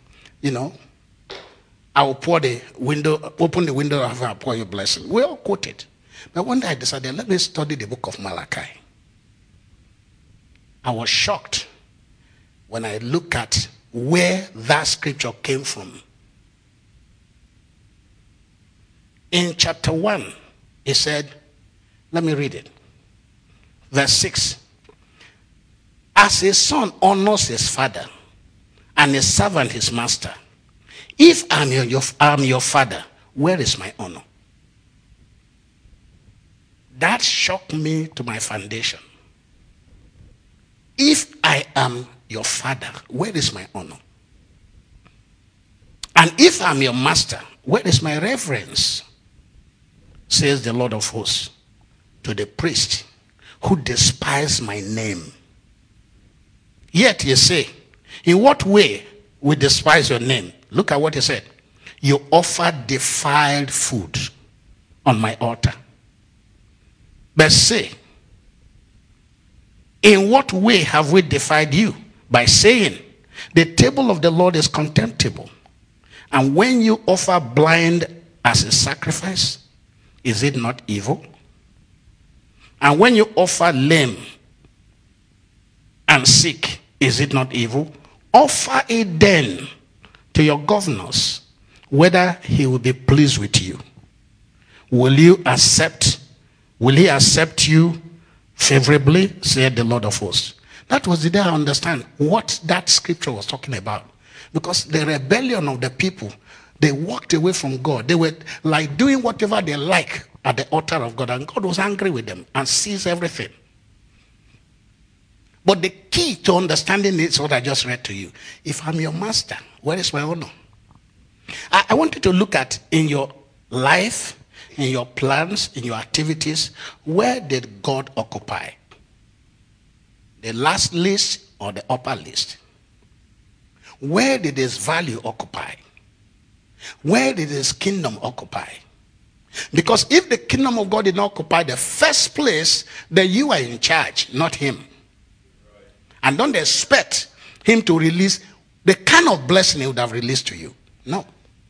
I will open the window of heaven and pour your blessing. We all quote it. But one day I decided, let me study the book of Malachi. I was shocked when I look at where that scripture came from. In chapter 1, he said, let me read it. Verse 6. As a son honors his father, and a servant his master, if I'm your father, where is my honor? That shocked me to my foundation. If I am your father, where is my honor? And if I'm your master, where is my reverence? Says the Lord of hosts to the priest who despise my name. Yet you say, in what way we despise your name? Look at what he said. You offer defiled food on my altar. But say, in what way have we defied you? By saying, the table of the Lord is contemptible. And when you offer blind as a sacrifice, is it not evil? And when you offer lame and sick, is it not evil? Offer it then to your governors, whether he will be pleased with you. Will he accept you favorably, said the Lord of hosts. That was the day I understand what that scripture was talking about. Because the rebellion of the people, they walked away from God. They were like doing whatever they like at the altar of God. And God was angry with them and seized everything. But the key to understanding is what I just read to you. If I'm your master, where is my honor? I want you to look at in your life, in your plans, in your activities, where did God occupy? The last list or the upper list? Where did his value occupy? Where did his kingdom occupy? Because if the kingdom of God did not occupy the first place, then you are in charge, not him. And don't expect him to release the kind of blessing he would have released to you. No.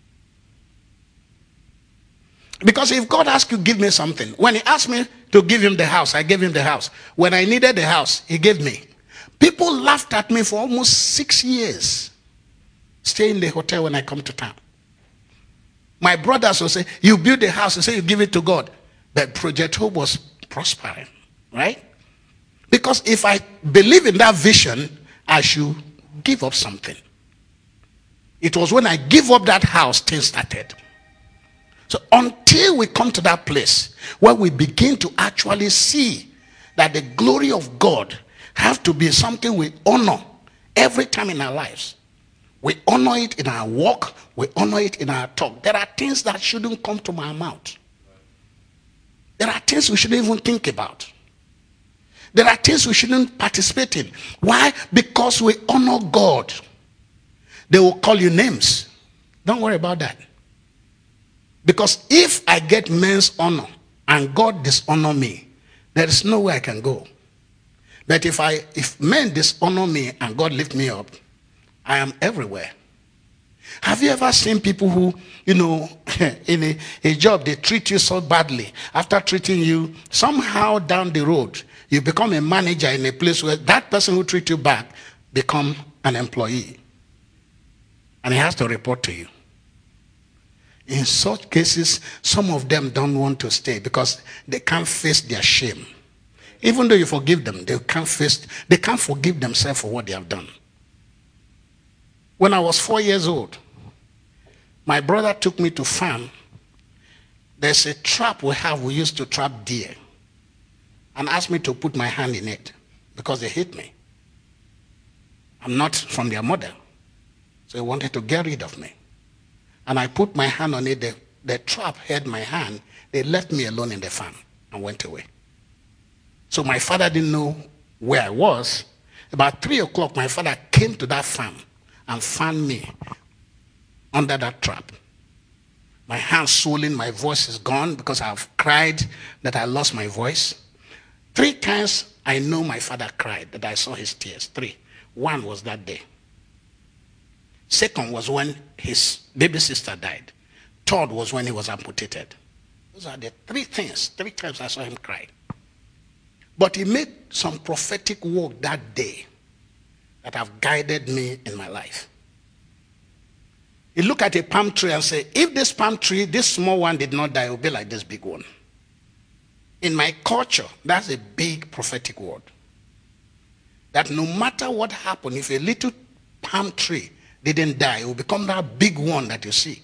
Because if God asked you, give me something. When he asked me to give him the house, I gave him the house. When I needed the house, he gave me. People laughed at me for almost 6 years. Stay in the hotel when I come to town. My brothers will say, you build a house, you say you give it to God. But Project Hope was prospering, right? Because if I believe in that vision, I should give up something. It was when I give up that house, things started. So until we come to that place where we begin to actually see that the glory of God has to be something we honor every time in our lives. We honor it in our walk. We honor it in our talk. There are things that shouldn't come to my mouth. There are things we shouldn't even think about. There are things we shouldn't participate in. Why? Because we honor God. They will call you names. Don't worry about that. Because if I get men's honor and God dishonor me, there is no way I can go. But if men dishonor me and God lift me up, I am everywhere. Have you ever seen people who, in a job, they treat you so badly. After treating you, somehow down the road, you become a manager in a place where that person who treats you back become an employee. And he has to report to you. In such cases, some of them don't want to stay because they can't face their shame. Even though you forgive them, they can't forgive themselves for what they have done. When I was 4 years old, my brother took me to farm. There's a trap we used to trap deer, and asked me to put my hand in it because they hate me. I'm not from their mother, so they wanted to get rid of me. And I put my hand on it. The trap held my hand. They left me alone in the farm and went away. So my father didn't know where I was. About 3 o'clock, my father came to that farm and found me under that trap. My hands swollen, my voice is gone because I've cried that I lost my voice. 3 times I know my father cried, that I saw his tears. 3. One was that day. Second was when his baby sister died. Third was when he was amputated. Those are the 3 things. 3 times I saw him cry. But he made some prophetic work that day that have guided me in my life. He looked at a palm tree and said, if this palm tree, this small one did not die, it will be like this big one. In my culture, that's a big prophetic word. That no matter what happened, if a little palm tree didn't die, it will become that big one that you see.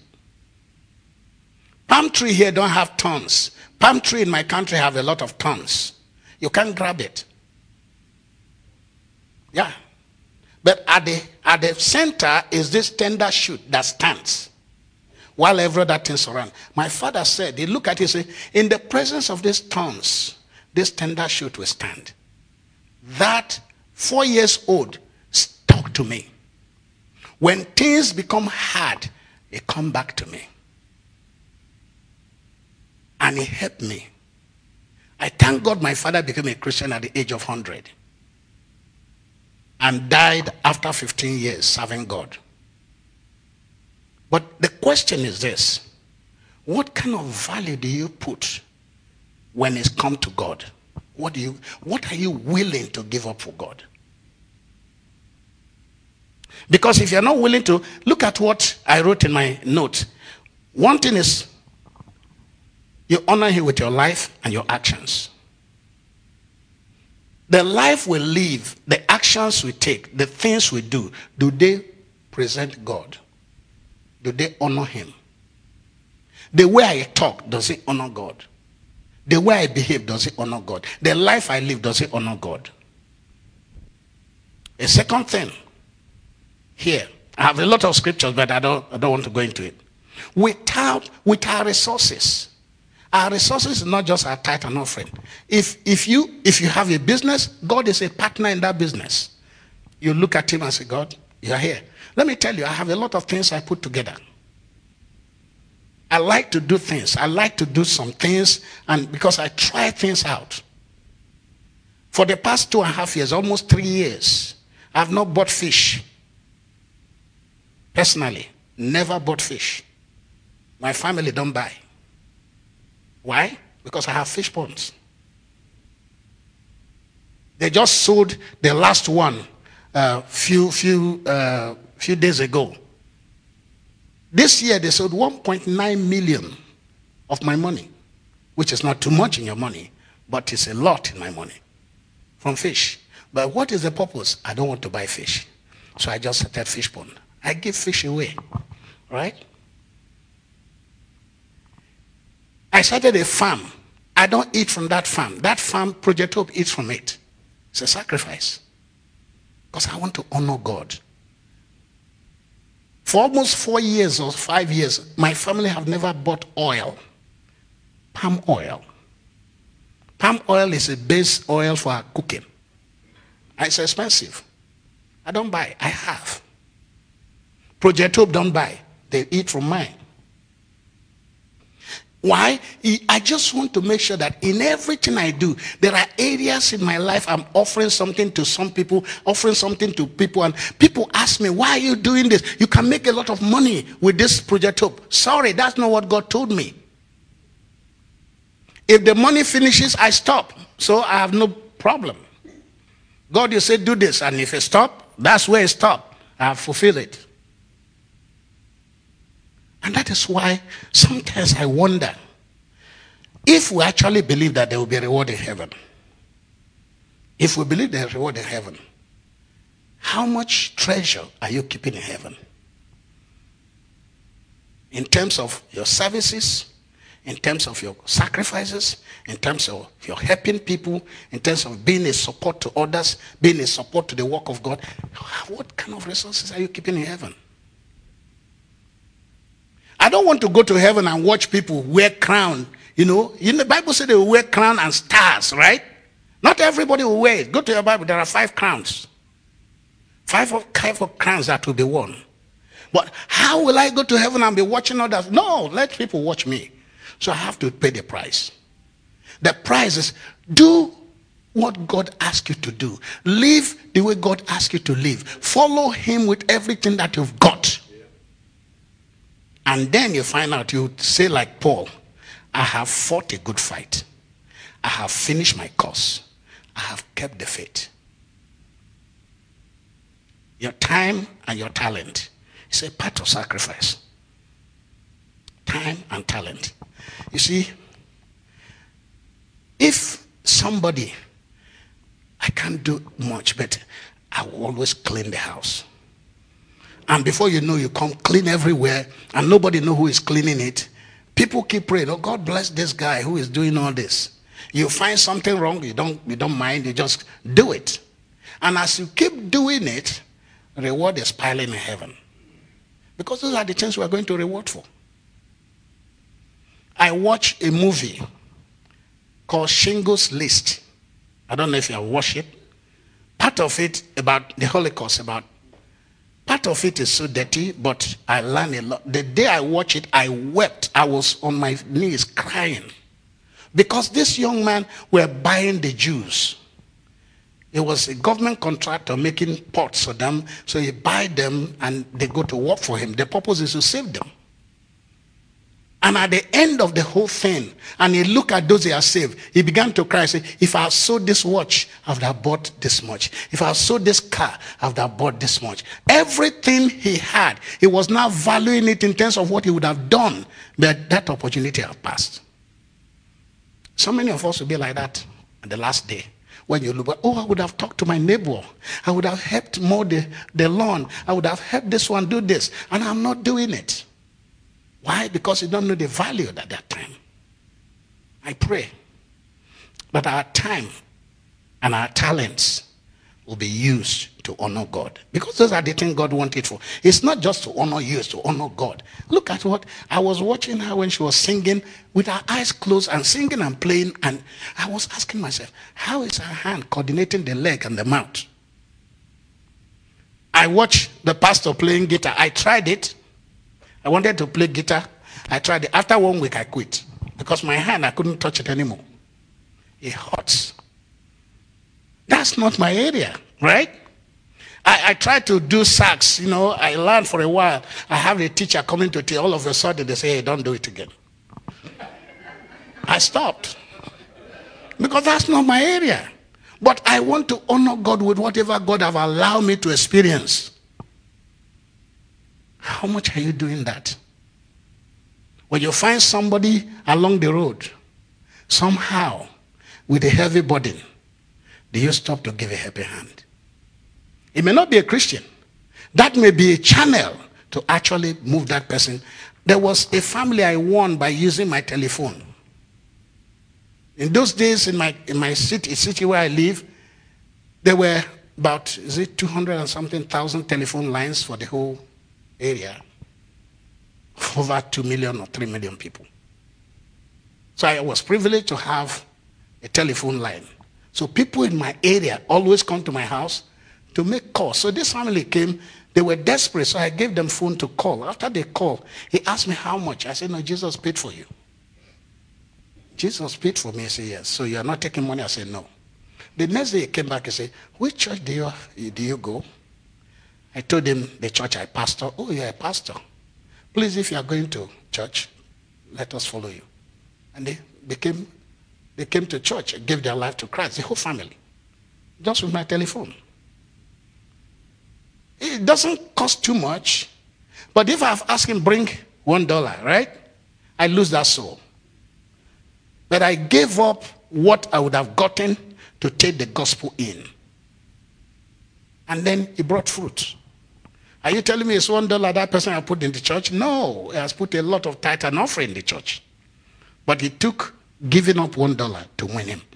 Palm tree here don't have thorns. Palm tree in my country have a lot of thorns. You can't grab it. Yeah. But at the center is this tender shoot that stands while every other thing surrounds. My father said, he looked at it and said, in the presence of these thorns, this tender shoot will stand. That 4 years old stuck to me. When things become hard, it come back to me. And it helped me. I thank God my father became a Christian at the age of 100. And died after 15 years serving God. But the question is this. What kind of value do you put when it's come to God? What are you willing to give up for God? Because if you're not willing to, look at what I wrote in my note. One thing is, you honor him with your life and your actions. The life we live, the actions we take, the things we do they present God? Do they honor him? The way I talk, does it honor God? The way I behave, does it honor God? The life I live, does it honor God? A second thing, here, I have a lot of scriptures, but I don't want to go into it. With our resources, our resources is not just our tithe and offering. If you have a business, God is a partner in that business. You look at him and say, God, you're here. Let me tell you, I have a lot of things I put together. I like to do things. I like to do some things, and because I try things out. For the past 2.5 years, almost 3 years, I have not bought fish. Personally, never bought fish. My family don't buy. Why? Because I have fish ponds. They just sold the last one few days ago. This year they sold 1.9 million of my money, which is not too much in your money, but it's a lot in my money from fish. But what is the purpose? I don't want to buy fish. So I just started fish pond. I give fish away, right? I started a farm. I don't eat from that farm. That farm, Project Hope eats from it. It's a sacrifice. Because I want to honor God. For almost 4 years or 5 years, my family have never bought oil. Palm oil. Palm oil is a base oil for our cooking. And it's expensive. I don't buy. I have. Project Hope don't buy. They eat from mine. Why? I just want to make sure that in everything I do, there are areas in my life I'm offering something to some people, offering something to people, and people ask me, why are you doing this? You can make a lot of money with this Project Hope. Sorry, that's not what God told me. If the money finishes, I stop. So I have no problem. God, you say do this, and if it stop, that's where it stop. I have fulfilled it. And that is why sometimes I wonder if we actually believe that there will be a reward in heaven. If we believe there is a reward in heaven, how much treasure are you keeping in heaven? In terms of your services, in terms of your sacrifices, in terms of your helping people, in terms of being a support to others, being a support to the work of God, what kind of resources are you keeping in heaven? I don't want to go to heaven and watch people wear crown. You know, in the Bible says they will wear crown and stars, right? Not everybody will wear it. Go to your Bible. There are 5 crowns. 5 of crowns that will be worn. But how will I go to heaven and be watching others? No, let people watch me. So I have to pay the price. The price is do what God asks you to do. Live the way God asks you to live. Follow him with everything that you've got. And then you find out, you say like Paul, I have fought a good fight. I have finished my course. I have kept the faith. Your time and your talent is a part of sacrifice. Time and talent. You see, if somebody, I can't do much, but I will always clean the house. And before you know, you come clean everywhere, and nobody know who is cleaning it. People keep praying, oh, God bless this guy who is doing all this. You find something wrong, you don't mind, you just do it. And as you keep doing it, reward is piling in heaven. Because those are the things we are going to reward for. I watched a movie called Schindler's List. I don't know if you have watched it. Part of it about the Holocaust, part of it is so dirty, but I learned a lot. The day I watched it, I wept. I was on my knees crying. Because this young man were buying the Jews. It was a government contractor making pots for them. So he buy them and they go to work for him. The purpose is to save them. And at the end of the whole thing, and he looked at those he has saved, he began to cry, say, if I had sold this watch, I would have bought this much. If I had sold this car, I would have bought this much. Everything he had, he was now valuing it in terms of what he would have done, but that opportunity had passed. So many of us will be like that at the last day. When you look, oh, I would have talked to my neighbor. I would have helped mow the lawn. I would have helped this one do this. And I'm not doing it. Why? Because you don't know the value at that time. I pray that our time and our talents will be used to honor God. Because those are the things God wanted for. It's not just to honor you, it's to honor God. Look at what I was watching her when she was singing with her eyes closed and singing and playing. And I was asking myself, how is her hand coordinating the leg and the mouth? I watched the pastor playing guitar. I tried it. I wanted to play guitar. I tried it. After 1 week, I quit. Because my hand, I couldn't touch it anymore. It hurts. That's not my area, right? I tried to do sax. You know, I learned for a while. I have a teacher coming to teach. All of a sudden, they say, hey, don't do it again. I stopped. Because that's not my area. But I want to honor God with whatever God have allowed me to experience. How much are you doing that? When you find somebody along the road, somehow, with a heavy burden, do you stop to give a helping hand? It may not be a Christian. That may be a channel to actually move that person. There was a family I won by using my telephone. In those days, in my city where I live, there were about 200 and something thousand telephone lines for the whole area. Over 2 million or 3 million people. So I was privileged to have a telephone line. So people in my area always come to my house to make calls. So this family came, they were desperate, so I gave them phone to call. After they called, he asked me how much. I said, no, Jesus paid for you. Jesus paid for me. He said, yes. So you are not taking money? I said, no. The next day he came back and said, which church do you go? I told him the church I pastor. Oh, you're a pastor. Please, if you are going to church, let us follow you. And they came to church and gave their life to Christ, the whole family. Just with my telephone. It doesn't cost too much. But if I've asked him, bring $1, right? I lose that soul. But I gave up what I would have gotten to take the gospel in. And then he brought fruit. Are you telling me it's $1 that person I put in the church? No, he has put a lot of tithe and offering in the church. But it took giving up $1 to win him.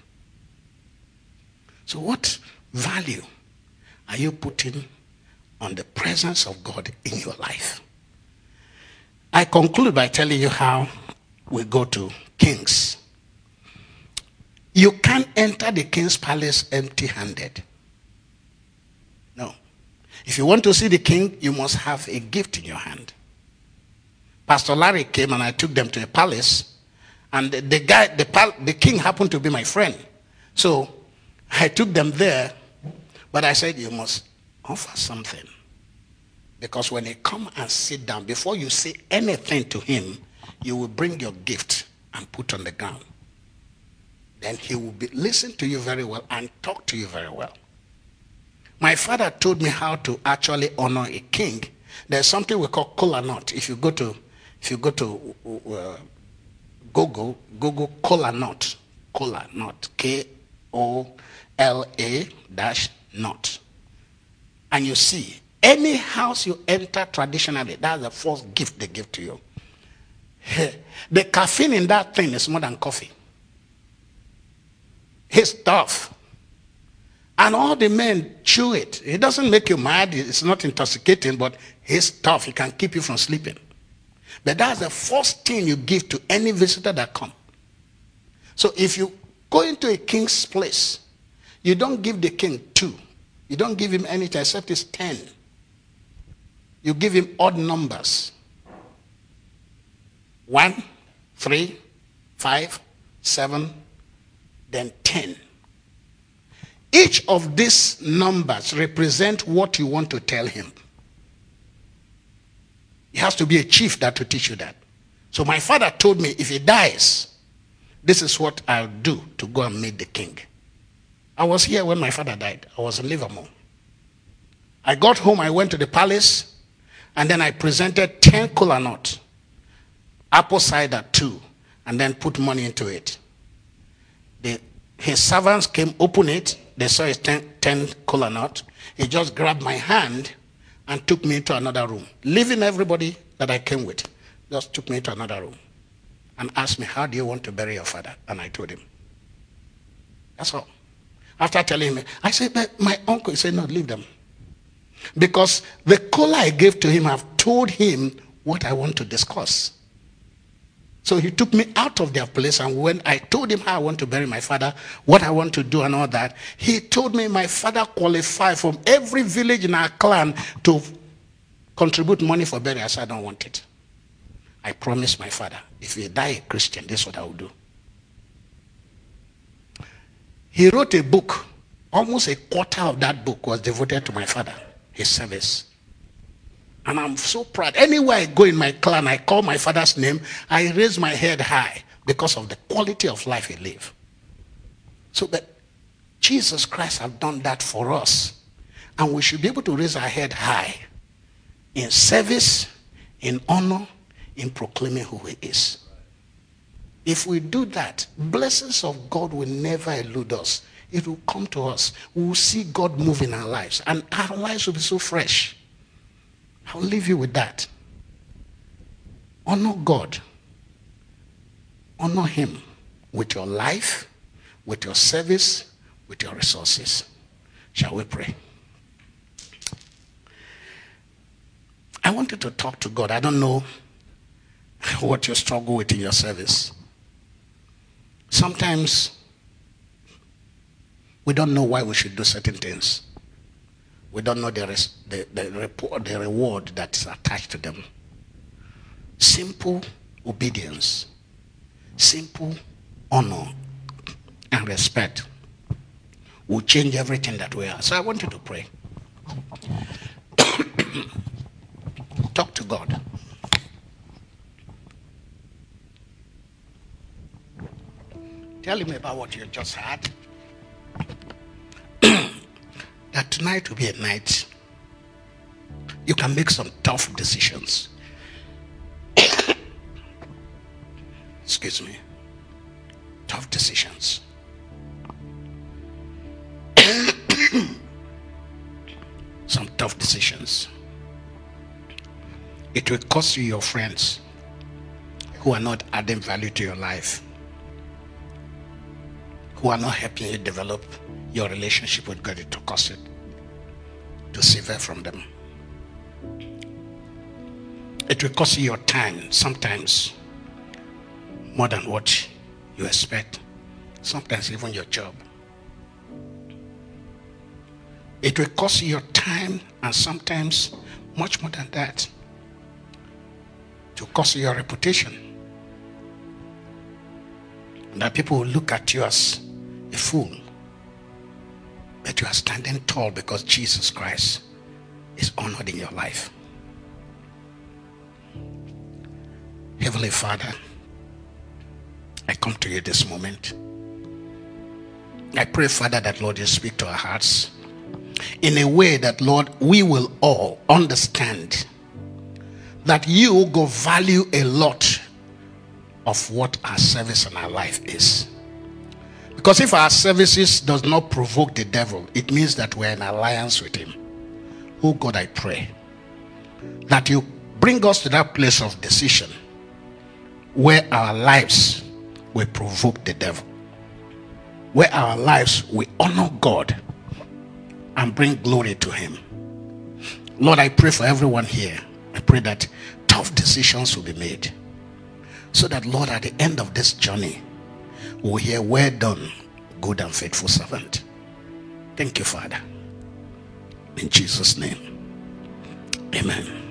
So what value are you putting on the presence of God in your life? I conclude by telling you how we go to kings. You can't enter the king's palace empty-handed. No. If you want to see the king, you must have a gift in your hand. Pastor Larry came and I took them to a palace. And the king happened to be my friend. So I took them there. But I said, you must offer something. Because when he come and sit down, before you say anything to him, you will bring your gift and put on the ground. Then he will listen to you very well and talk to you very well. My father told me how to actually honor a king. There's something we call kola nut. If you go to Google kola nut, Kola-nut, and you see any house you enter traditionally, that's the first gift they give to you. The caffeine in that thing is more than coffee. It's tough. And all the men chew it. It doesn't make you mad. It's not intoxicating, but it's tough. It can keep you from sleeping. But that's the first thing you give to any visitor that comes. So if you go into a king's place, you don't give the king 2. You don't give him anything except it's 10. You give him odd numbers. 1, 3, 5, 7, then 10. Each of these numbers represent what you want to tell him. It has to be a chief that will teach you that. So my father told me, if he dies, this is what I'll do to go and meet the king. I was here when my father died. I was in Livermore. I got home, I went to the palace, and then I presented 10 kola nut, apple cider 2, and then put money into it. His servants came, open it, they saw it's 10 kola nut. He just grabbed my hand and took me into another room, leaving everybody that I came with. Just took me into another room and asked me, how do you want to bury your father? And I told him. That's all. After telling me, I said, but my uncle, he said, no, leave them. Because the kola I gave to him, I've told him what I want to discuss. So he took me out of their place, and when I told him how I want to bury my father, what I want to do and all that, he told me my father qualified from every village in our clan to contribute money for burial. I said, I don't want it. I promised my father, if he die a Christian, this is what I will do. He wrote a book. Almost a quarter of that book was devoted to my father, his service. And I'm so proud. Anywhere I go in my clan, I call my father's name. I raise my head high because of the quality of life he lived. So that Jesus Christ have done that for us. And we should be able to raise our head high in service, in honor, in proclaiming who he is. If we do that, blessings of God will never elude us. It will come to us. We will see God move in our lives. And our lives will be so fresh. I'll leave you with that. Honor God. Honor him with your life, with your service, with your resources. Shall we pray? I want you to talk to God. I don't know what you struggle with in your service. Sometimes we don't know why we should do certain things. We don't know the reward that is attached to them. Simple obedience, simple honor and respect will change everything that we are. So I want you to pray. Talk to God. Tell him about what you just had. That tonight will be a night you can make some tough decisions. Excuse me. Tough decisions. Some tough decisions. It will cost you your friends who are not adding value to your life, who are not helping you develop your relationship with God. It will cost you to sever from them. It will cost you your time, sometimes more than what you expect, sometimes even your job. It will cost you your time, and sometimes much more than that, to cost you your reputation. And that people will look at you as a fool. But you are standing tall because Jesus Christ is honored in your life. Heavenly Father, I come to you this moment. I pray, Father, that, Lord, you speak to our hearts in a way that, Lord, we will all understand that you go value a lot of what our service and our life is. Because if our services does not provoke the devil, it means that we're in alliance with him. Oh God, I pray that you bring us to that place of decision where our lives will provoke the devil, where our lives will honor God and bring glory to him. Lord, I pray for everyone here. I pray that tough decisions will be made, so that, Lord, at the end of this journey, we'll hear, well done, good and faithful servant. Thank you, Father. In Jesus' name, amen.